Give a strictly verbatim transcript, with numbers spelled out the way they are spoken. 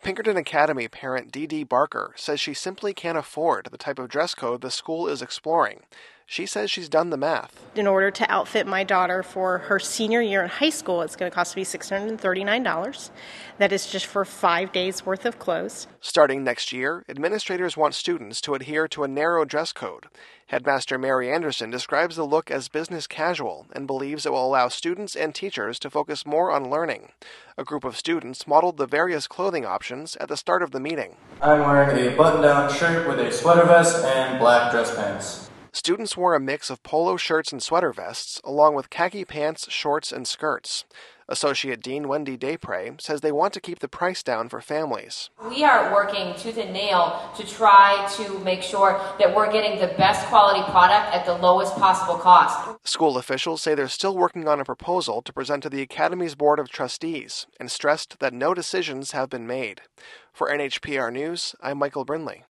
Pinkerton Academy parent Dee Dee Barker says she simply can't afford the type of dress code the school is exploring. She says she's done the math. In order to outfit my daughter for her senior year in high school, it's going to cost me six hundred thirty-nine dollars. That is just for five days worth of clothes. Starting next year, administrators want students to adhere to a narrow dress code. Headmaster Mary Anderson describes the look as business casual and believes it will allow students and teachers to focus more on learning. A group of students modeled the various clothing options at the start of the meeting. I'm wearing a button-down shirt with a sweater vest and black dress pants. Students wore a mix of polo shirts and sweater vests, along with khaki pants, shorts, and skirts. Associate Dean Wendy Daypre says they want to keep the price down for families. We are working tooth and nail to try to make sure that we're getting the best quality product at the lowest possible cost. School officials say they're still working on a proposal to present to the Academy's Board of Trustees and stressed that no decisions have been made. For N H P R News, I'm Michael Brindley.